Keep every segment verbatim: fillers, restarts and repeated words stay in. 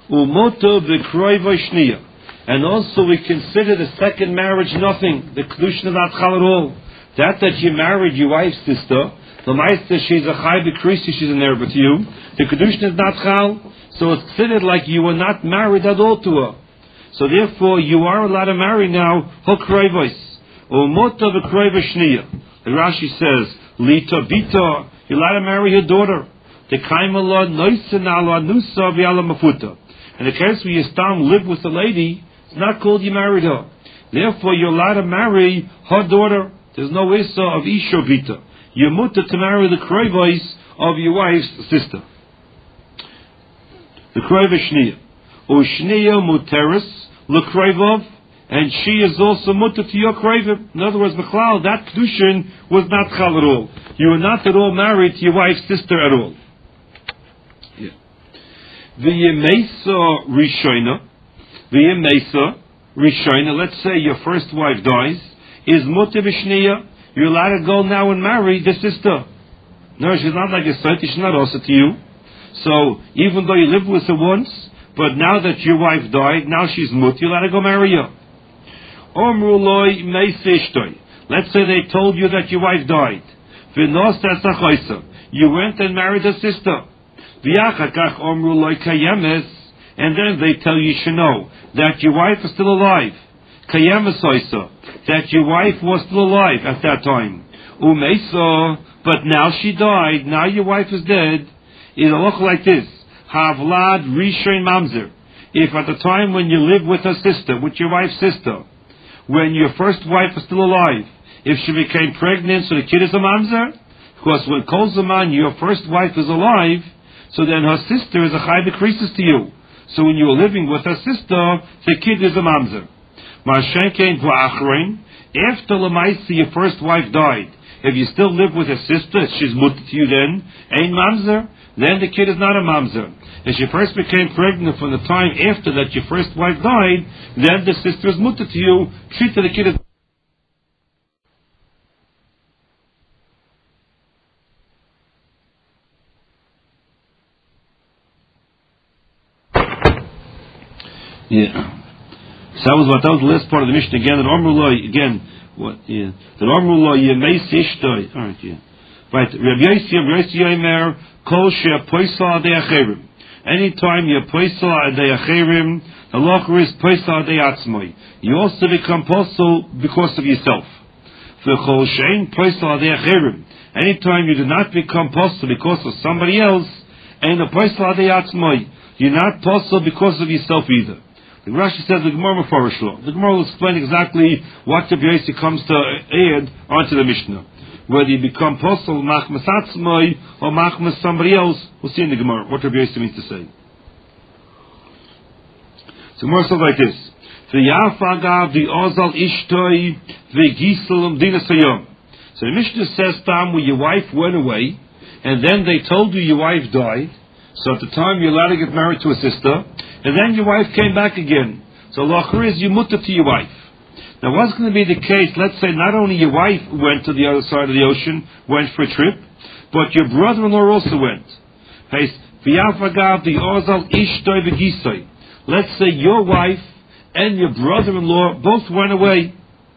Umoto b'kroiva shniya. And also we consider the second marriage nothing. The kedushin is not chal at all. That that you married your wife's sister, the meister she's a chai b'krisi, she's an heir to you. The kedushin is not chal, so it's considered like you were not married at all to her. So therefore you are allowed to marry now hokroivos. Umoto b'kroiva shniya. The Rashi says, Lita bita, you're allowed to marry your daughter. The kaimala noisena ala nusa v'ala mafuta. In the case where you stam live with the lady, it's not called you married her. Therefore, you're allowed to marry her daughter. There's no issa of isha bita. You're mutter to marry the kroivos of your wife's sister. The kroiva shniya. O shniya muteris l'kroivov, and she is also mutter to your kroivim. In other words, Bechlal, that kedushin was not chal at all. You were not at all married to your wife's sister at all. Yeah. The Yemesa Rishona, the Yemesa Rishona, let's say your first wife dies, is mutter b'shniya. You're allowed to go now and marry the sister. No, she's not like a site, she's not also to you. So, even though you lived with her once, but now that your wife died, now she's mutter, you're allowed to go marry her. Let's say they told you that your wife died. You went and married her sister. And then they tell you, you know, that your wife is still alive. That your wife was still alive at that time. But now she died, now your wife is dead. It'll look like this. Havlad Rishon Mamzer. If at the time when you lived with her sister, with your wife's sister, when your first wife was still alive, if she became pregnant, so the kid is a mamzer? Because when Kol Zaman, your first wife is alive, so then her sister is a chai b'krisis to you. So when you were living with her sister, the kid is a mamzer. Ma'ashenkein v'achrein, after Lamaisi, your first wife died, if you still live with her sister, she's mutter to you then, ain't mamzer, then the kid is not a mamzer. If she first became pregnant from the time after that your first wife died, then the sister is mutter to you, treat the kid as... Yeah. So that was what that was the last part of the Mishnah again. The Amrullah again. What? Yeah. The Amrullah Yemeis Ishtoi. All right. Yeah. Right. Rabbi Yossi, Rabbi Yossi Yomer Kol She'Poisal De'Acherim. Anytime you Poisal De'Acherim, the locher is Poisal De'Atzmoi. You also become postal because of yourself. For Kol She'Ein Poisal De'Acherim. Anytime you do not become postal because of somebody else, and the Poisal De'Atzmoi, you're not postal because of yourself either. The Rashi says the Gemara Mefarish Lo. The Gemara will explain exactly what the B'yossi comes to add onto the Mishnah. Whether you become postal machmas atzmai or machmas somebody else, we'll see in the Gemara what the B'yossi means to say. So Gemara says like this: V'yafagav v'ozal ishtoi v'giselam dinasayom. So the Mishnah says, "Tam, where your wife went away, and then they told you your wife died. So at the time you're allowed to get married to a sister, and then your wife came back again. So lachur is you mutter to your wife. Now what's going to be the case? Let's say not only your wife went to the other side of the ocean, went for a trip, but your brother-in-law also went. Let's say your wife and your brother-in-law both went away.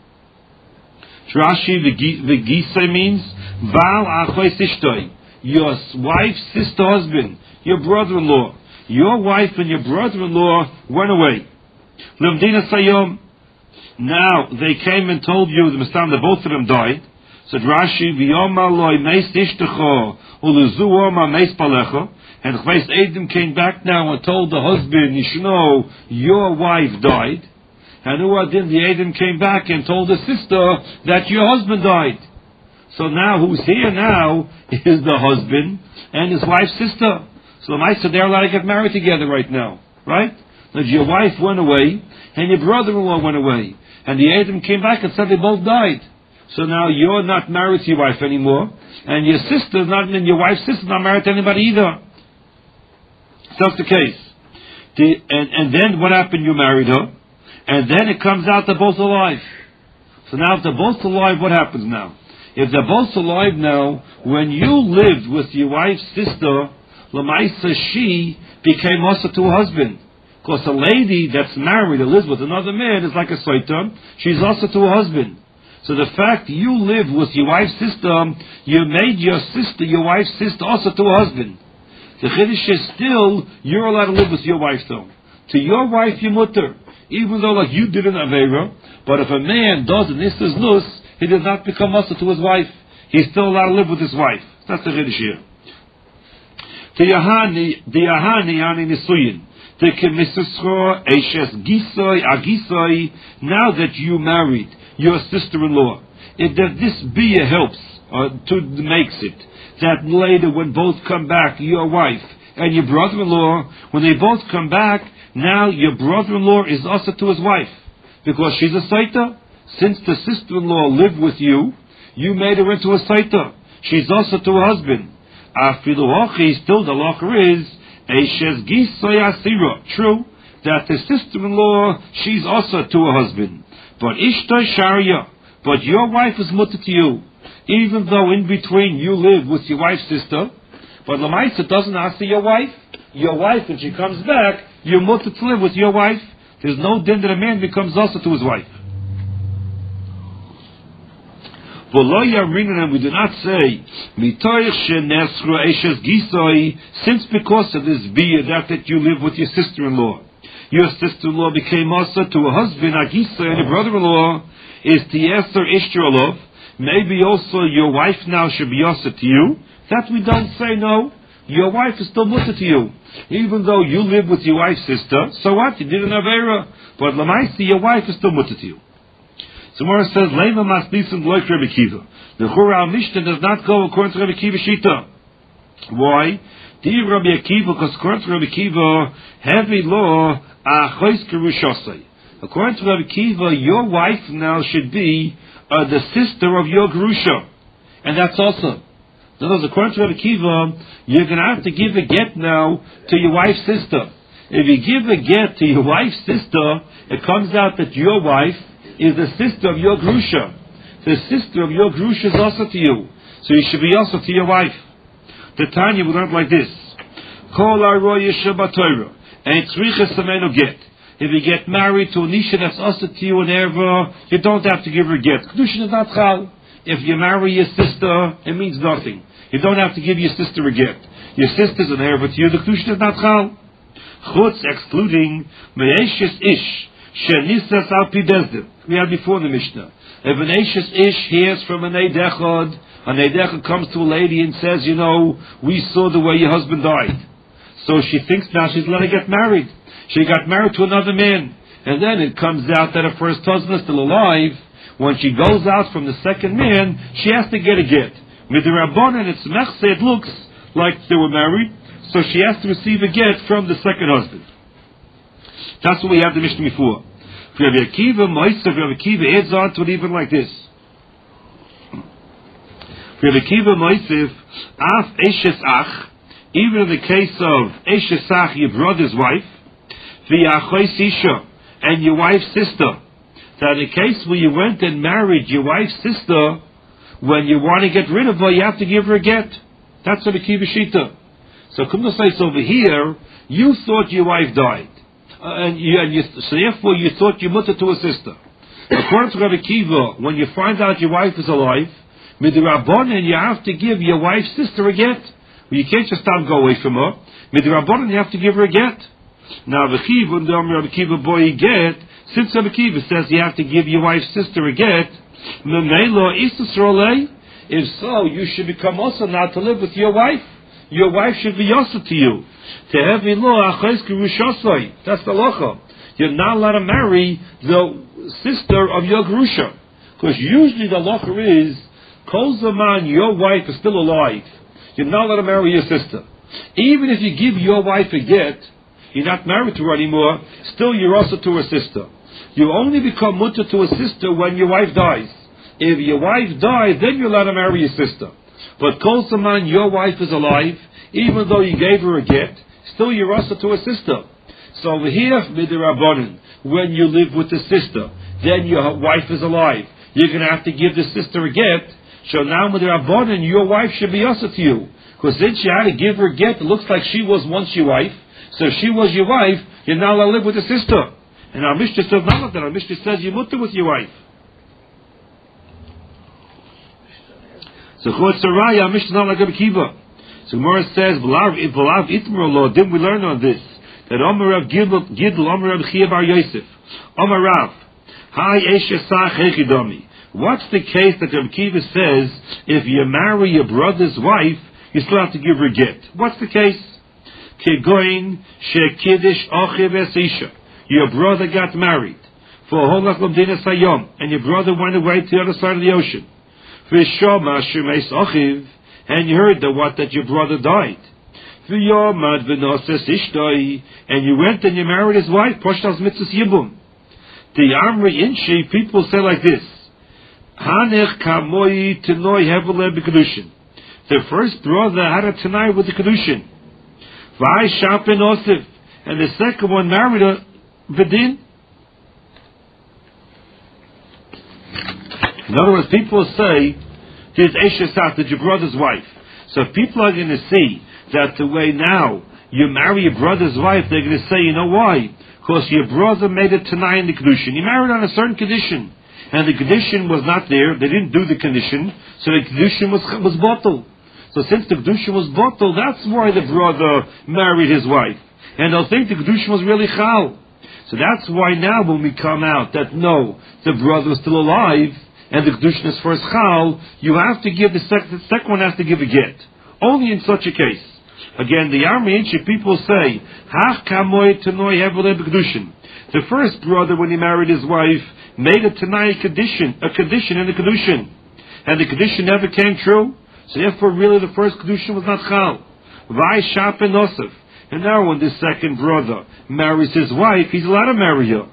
Rashi v'gisay means val achois ishtoi. Your wife's sister husband, your brother-in-law, your wife and your brother-in-law went away. Lemdina sayom. Now they came and told you the Mistam that both of them died. Said Rashi, v'yoma loy meis ishtecho uluzu oma meis palecha. And Chveis Edom came back now and told the husband, you should know your wife died. And Uadin the Edom came back and told the sister that your husband died. So now who's here now is the husband and his wife's sister. So the Maisa, they're allowed to get married together right now, right? That your wife went away and your brother-in-law went away, and the Adam came back and said they both died. So now you're not married to your wife anymore, and your sister's not, and your wife's sister's not married to anybody either. So that's the case. The, and, and then what happened? You married her, and then it comes out they're both alive. So now if they're both alive, what happens now? If they're both alive now, when you lived with your wife's sister, Lamaisa, she became also to her husband. Because a lady that's married, that lives with another man, is like a soita. She's also to a husband. So the fact you live with your wife's sister, you made your sister, your wife's sister, also to a husband. The chiddush is still, you're allowed to live with your wife though. To your wife, you mutter. Even though like you did an Avera, but if a man does an Istas Nus, he does not become also to his wife. He's still allowed to live with his wife. That's the chiddush here. To Yahani, the Yahani Ani Nisuyin. The Kemisisro, Eshes Gisoi, Agisoi, now that you married your sister-in-law, if that this bia helps, uh, to makes it, that later when both come back, your wife and your brother-in-law, when they both come back, now your brother-in-law is also to his wife, because she's a saita. Since the sister-in-law lived with you, you made her into a saita. She's also to her husband. Afilu still the locker is, Eshes Gisoi Asira. True, that the sister-in-law, she's also to her husband. But Ishtai Sharia, but your wife is mutter to you, even though in between you live with your wife's sister. But Lamaisa doesn't ask your wife. Your wife, when she comes back, you're mutter to live with your wife. There's no din that a man becomes also to his wife. And we do not say, since because of this bia that, that you live with your sister-in-law, your sister-in-law became also to a husband, Agisa, and your brother-in-law is Tieser Ishtralov. Maybe also your wife now should be also to you. That we don't say no. Your wife is still mutter to you. Even though you live with your wife's sister, so what? You did an Avera. But Lamaisi, your wife is still mutter to you. So Mora says, Leva Masnisim Loik Rebbe Kiva. The Chura Mishnah does not go according to Rebbe Kiva Shita. Why? Dear Rabbi Akiva, because according to Rabbi Akiva, heavy law, Achois Kerushosai. According to Rabbi Akiva, your wife now should be uh, the sister of your Gerusha. And that's also. In other words, according to Rabbi Akiva, you're going to have to give a get now to your wife's sister. If you give a get to your wife's sister, it comes out that your wife is the sister of your Gerusha. The sister of your Gerusha is also to you. So you should be also to your wife. The Tanya we learned like this. Kol aroya shabatayra. And tzriches samenu get. If you get married to a nisha that's also to you in erva, you don't have to give her get. Kedushin is not chal. If you marry your sister, it means nothing. You don't have to give your sister a get. Your sister's an erva to you. The kedushin is not chal. Chutz excluding me'eshes ish shenisas al pi bezdin. We had before in the Mishnah. If an eshes ish hears from an eidechad, an eidechad comes to a lady and says, you know, we saw the way your husband died. So she thinks now she's let her get married. She got married to another man. And then it comes out that her first husband is still alive. When she goes out from the second man, she has to get a get. With the Rabbanan, it's mechse, it looks like they were married. So she has to receive a get from the second husband. That's what we have the Mishnah before. Rabbi Akiva, Moisef, Rabbi Akiva adds on to it even like this. Rabbi Akiva, Moisef, Af Eshes Ach, even in the case of Eshes Ach, your brother's wife, V'Achois Isha, and your wife's sister. That in the case where you went and married your wife's sister, when you want to get rid of her, you have to give her a get. That's Rabbi Akiva Shita. So come to say, over here, you thought your wife died. Uh, and, you, and you, so therefore you thought you mutter to a sister. According to Rabbi Akiva, when you find out your wife is alive, midrabanan you have to give your wife's sister a get. Well, you can't just stop go away from her. Midrabanan you have to give her a get. Now Rabbi Akiva, Rabbi Akiva boy get. Since Rabbi Akiva says you have to give your wife's sister a get, if so, you should become also now to live with your wife. Your wife should be also to you. That's the locha. You're not allowed to marry the sister of your Gerusha. Because usually the locha is, Kol Zaman, your wife is still alive. You're not allowed to marry your sister. Even if you give your wife a get, you're not married to her anymore, still you're also to her sister. You only become mutter to a sister when your wife dies. If your wife dies, then you're allowed to marry your sister. But Kol Zaman, your wife is alive, even though you gave her a get, still you're also to a sister. So over here, midrabanan, when you live with the sister, then your wife is alive, you're going to have to give the sister a get. So now midrabanan, your wife should be also to you. Because since you had to give her a get, it looks like she was once your wife. So if she was your wife, you're not allowed to live with the sister. And our Mishnah says none of that. Our Mishnah says you mutter with your wife. So Chutz Raya, our Mishnah not like Rabbi Kiva. So Gemara says, "V'lav itmer lo." Didn't we learn on this that Omer Rav Gidl, Omer Rav Chia Bar Yosef, Omer Rav, Hi Eshesach Hechidomi. What's the case that Rabbi Kiva says if you marry your brother's wife, you still have to give her get? What's the case? Kegoin shekiddish ochiv esisha. Your brother got married for holach l'mdinas hayom, and your brother went away to the other side of the ocean. V'shoma shemeis ochiv, and you heard that what that your brother died. V'yomad v'noses ishtoi, and you went and you married his wife. Poshtas mitzvus yibum. The Amri Inshi people say like this: Hanech kamoi tenoi hevele b'kedushin. The first brother had a tenai with the kedushin. V'ai shapen osif, and the second one married a Vidin. In other words, people say, here's Eshesat, that's your brother's wife. So if people are going to see that the way now you marry your brother's wife, they're going to say, you know why? Because your brother made it tonight in the condition. He married on a certain condition. And the condition was not there. They didn't do the condition. So the condition was, was bottled. So since the condition was bottled, that's why the brother married his wife. And they'll think the condition was really chal. So that's why now when we come out that no, the brother is still alive and the kedushin is first chal, you have to give the second. The second one has to give a get. Only in such a case. Again, the Army ancient people say, Hach kamoy tenoi hevele b'kedushin. The first brother, when he married his wife, made a tenai condition, a condition in the kedushin, and the condition never came true. So therefore, really, the first kedushin was not chal. Vai shap and nosef. And now when this second brother marries his wife, he's allowed to marry her.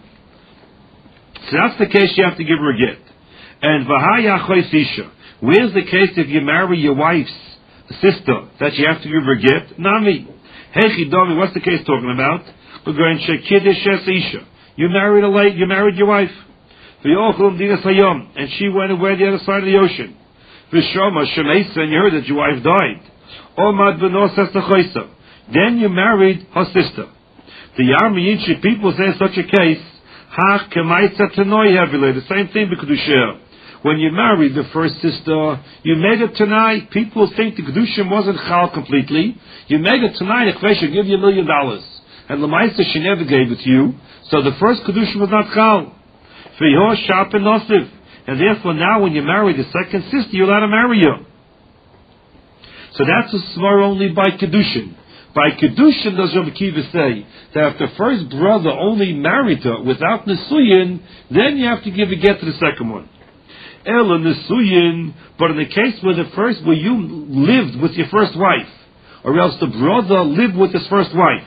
So that's the case, you have to give her a get. And v'haya choisisha. Where's the case if you marry your wife's sister, that you have to give her a get? Nami. Hechi domi, what's the case talking about? We're going shekiddish esisha. You married a lady, you married your wife. V'yochel dinas hayom, and she went away the other side of the ocean. V'shoma shemeisa, and you heard that your wife died. Omad v'nosas nechoisa. Then you married her sister. The Army Yinchi people say in such a case, Hach kemaitza tenoi hevile, the same thing b'kedusha. When you married the first sister, you made it tonight. People think the kedusha wasn't chal completely. You made it tonight, Ekvesh should give you a million dollars. And Lamaisa, she never gave it to you. So the first kedusha was not chal. V'yor shap and nosiv. And therefore now when you marry the second sister, you're allowed to marry her. So that's a svar only by kedushin. By kedushin, does Rabbi Kiva say that if the first brother only married her without nesuyin, then you have to give a get to the second one. Ela nesuyin, but in the case where the first, where you lived with your first wife, or else the brother lived with his first wife,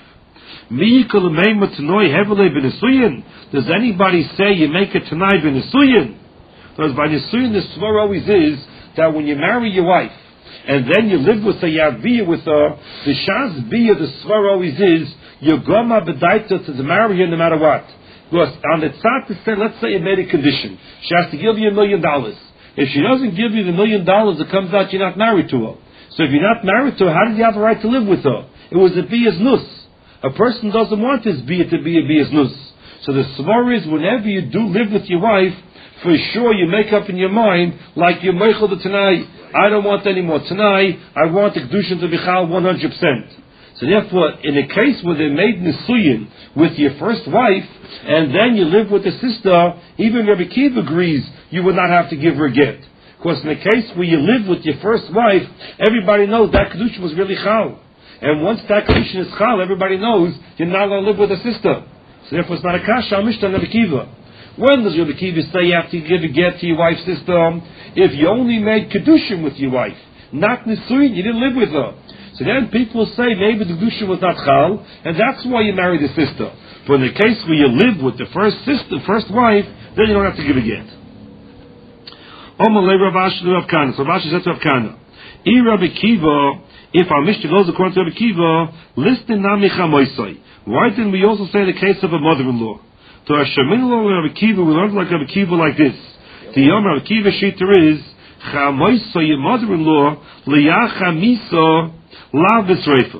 does anybody say you make it tonight by nesuyin? Because by nesuyin, the svar always is that when you marry your wife, and then you live with her, you have biyah with her, the shas biyah, the svar always is, you're goma bedaita to marry her no matter what. Because on the tzad to say, let's say you made a condition, she has to give you a million dollars. If she doesn't give you the million dollars, it comes out you're not married to her. So if you're not married to her, how did you have a right to live with her? It was a biyah's nus. A person doesn't want his biyah to be a biyah's nus. So the svar is, whenever you do live with your wife, for sure you make up in your mind, like you're meichel the tonight, I don't want any more tonight, I want the kedushin to be chal one hundred percent. So therefore, in a case where they made nisuyin with your first wife, and then you live with the sister, even Rabbi Kiva agrees you would not have to give her a get. Because in the case where you live with your first wife, everybody knows that kedushin was really chal. And once that kedushin is chal, everybody knows you're not going to live with a sister. So therefore it's not a kasha, Mishnah Rabbi Kiva. When does Rabbi Kiva say you have to give a get to your wife's sister? If you only made kedushin with your wife, not nisuyin, you didn't live with her. So then people say maybe the kedushin was not chal, and that's why you married the sister. But in the case where you live with the first sister, first wife, then you don't have to give a get. Omalei Rav Ashi to Rav Kana. So Rav Ashi said to Rav Kana, I Rabbi Kiva, if our Mishnah goes according to Rabbi Kiva, listen nami chamoisai. Why didn't we also say the case of a mother-in-law? To our Shemin-in-law Rabbi Kiva, we learned like Rabbi Kiva like this. The Yom Rabbi Kiva Shiter is chamoisai, your mother-in-law, liyacha misa la v'sreifa.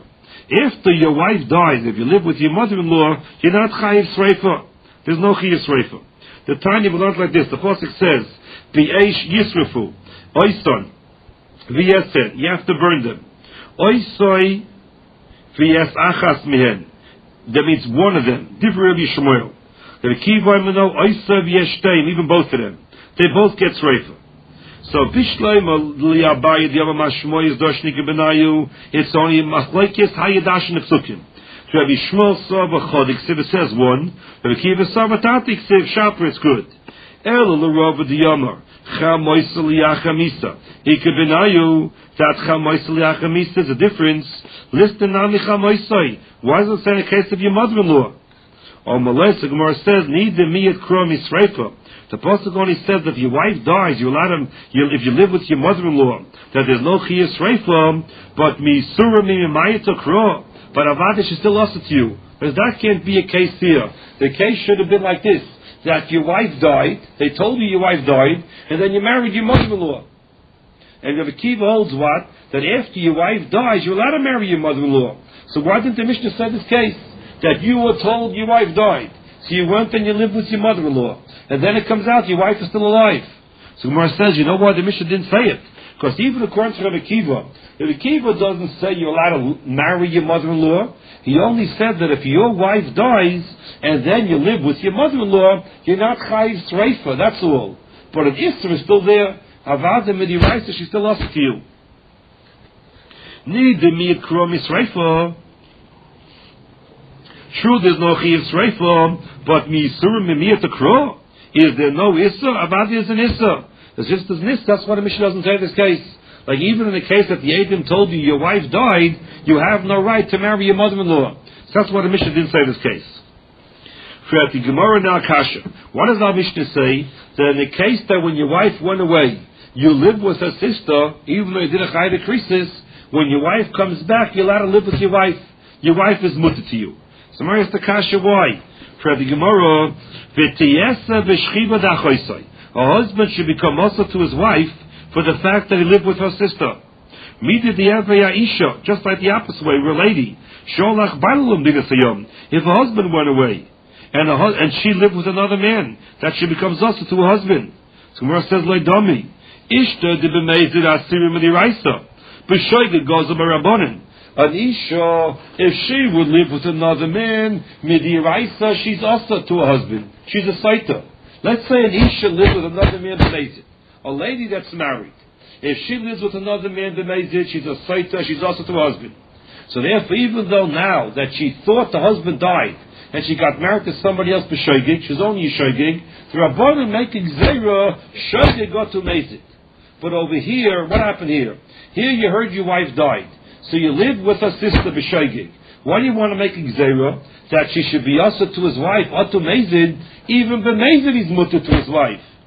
After your wife dies, if you live with your mother-in-law, you're not chayiv sreifa. There's no chayiv sreifa. The Tanya will not like this. The pasuk says, "B'eish yisrafu, oison, v'yesed." You have to burn them. Oisoi, v'yes achas mihen. That means one of them. Different Rabbi Shmuel. The Kiva Mino, Oisa v'yeshtein, even both of them. They both get sreifa. So Bishleim liyabayid yama mashmoy is doshnik benayu. It's only machlekes hayadash nepsukim. So Rabbi Shmuel saw b'chodik. It says one. Rabbi Kiva saw b'tatik. Says shaper. It's good. El l'rov d'yamar chamoysa liyachamisa. Ike benayu that chamoysa liyachamisa is a difference. Listen nami chamoysai. Why does it say in the case of your mother-in-law? Or Malay, the Gemara says, "Need the miyat krom yisreifa." The pasuk only says that if your wife dies, you allow them. You, if you live with your mother-in-law, that there's no chiyas reifa, but misura mimayit kro. But avada is still lost to you, because that can't be a case here. The case should have been like this: that your wife died, they told you your wife died, and then you married your mother-in-law. And Rabbi Kiva holds what? That after your wife dies, you're allowed to marry your mother-in-law. So why didn't the Mishnah say this case? That you were told your wife died, so you went and you lived with your mother-in-law, and then it comes out your wife is still alive. So Gemara says, you know why the Mishnah didn't say it? Because even according to Rabbi Kiva, Rabbi Kiva doesn't say you're allowed to marry your mother-in-law. He only said that if your wife dies and then you live with your mother-in-law, you're not chayiv sreifa. That's all. But an Isser is still there. Avada midiraisa, she's still lost to you. Need the miyat krom yisreifa. True, there's no chayiv sreifa, but miyisurim miyat kro. Is there no Isser? Avada is an Isser. It's just as nis. That's why the Mishnah doesn't say this case. Like even in the case that the Eidim told you your wife died, you have no right to marry your mother-in-law. So that's why the Mishnah didn't say this case. For the Gemara now Kasha. What does our Mishnah say? That in the case that when your wife went away, you lived with her sister, even though you did a chayiv krisis, when your wife comes back, you're allowed to live with your wife. Your wife is mutter to you. So Mary has the Kasha, why? For the Gemara, v'tiyesa v'shchiva da'choisai. A husband should become also to his wife for the fact that he lived with her sister. Midi di'evaya isha, just like the opposite way, we're a lady. Sholach bailum digasayom. If a husband went away, and a hu- and she lived with another man, that she becomes also to her husband. So Gemara says, Loidami. Ishta de b'meizid asirim midiraisa. B'shoiged goes a barabonin. An isha, if she would live with another man, midiraisa, she's also to her husband. She's a saita. Let's say an isha lives with another man b'meizid. A lady that's married. If she lives with another man b'meizid, she's a saita, she's also to her husband. So therefore, even though now that she thought the husband died, and she got married to somebody else b'shoigig, she's only a shoigig, the Rabbanim making zera, shoigig got to meizid. But over here, what happened here? Here you heard your wife died. So you lived with her sister b'shoigig. Why do you want to make a gzera? That she should be also to his wife, or to meizid, even b'meizid he's mutter to his wife.